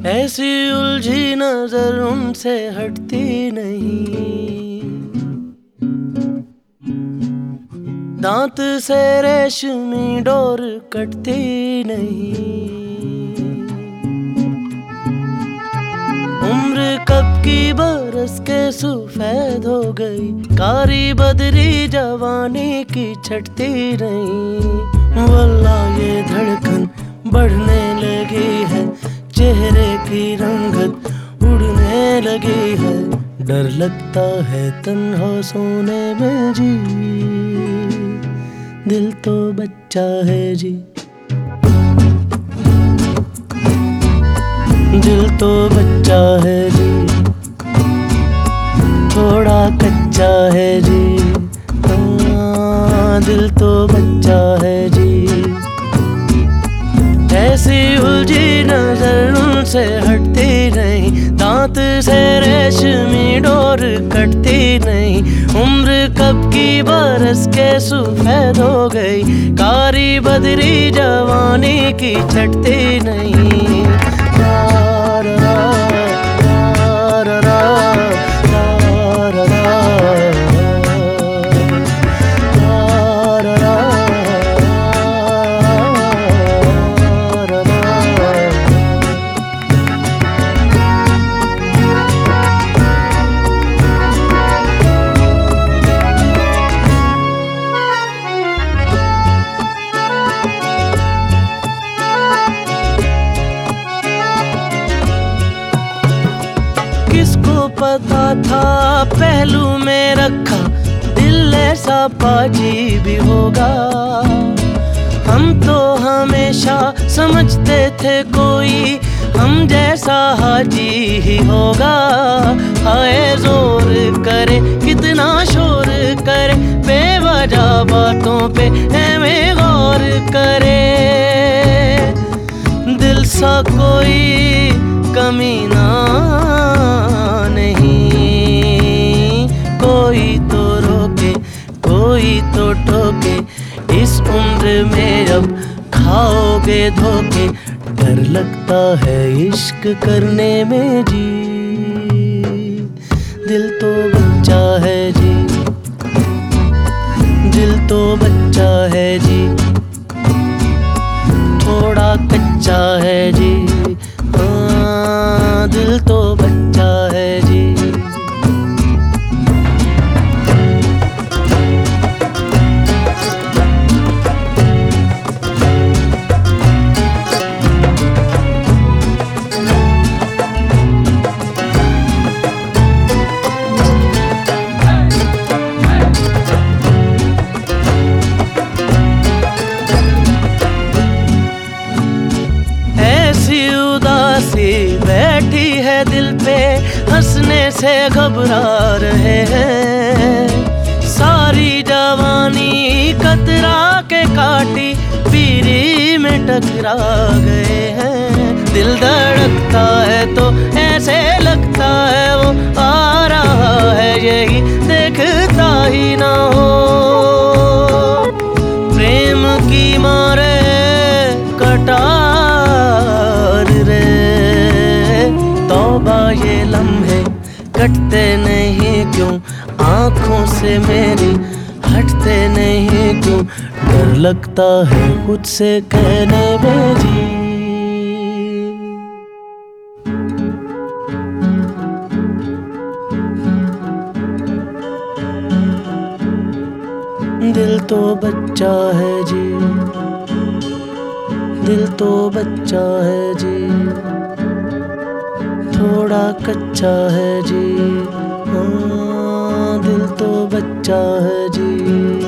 ऐसी उलझी नजर उनसे हटती नहीं, दांत से रेशमी डोर कटती नहीं। उम्र कब की बरस के सफेद हो गई, कारी बदरी जवानी की छटती नहीं। वल्लाह ये धड़कन बढ़ने लगी है, चेहरे की रंगत उड़ने लगी है। डर लगता है तन्हा सोने में जी, दिल तो बच्चा है जी। दिल तो बच्चा है जी, थोड़ा कच्चा है जी। दिल तो बच्चा है जी। ऐसी उलझी नजर उनसे हटती नहीं, दांत से रेशमी डोर कटती नहीं। उम्र कब की बरस के सफेद हो गई, कारी बदरी जवानी की छटती नहीं। किसको पता था पहलू में रखा दिल ऐसा पाजी भी होगा। हम तो हमेशा समझते थे कोई हम जैसा हाजी ही होगा। हाय जोर करे कितना शोर करे, बेवजह बातों पे हमें गौर करे। दिल सा कोई कमीना नहीं, कोई तो रोके कोई तो टोके। इस उम्र में जब खाओगे धोखे, डर लगता है इश्क करने में जी। दिल तो बच्चा है जी, दिल तो बच्चा है जी, थोड़ा कच्चा है जी। दिल तो बच्चा है जी। बैठी है दिल पे हंसने से घबरा रहे हैं। सारी जवानी कतरा के काटी पीरी में टकरा गए हैं। दिल धड़कता है तो ऐसे लगता है वो आ रहा है, यही देखता ही ना हो। प्रेम की मारे कटार रे, तौबा ये लम्हे कटते नहीं क्यों, आँखों से मेरी हटते नहीं क्यों। डर लगता है कुछ से कहने में जी। दिल तो बच्चा है जी, दिल तो बच्चा है जी, थोड़ा कच्चा है जी। दिल तो बच्चा है जी।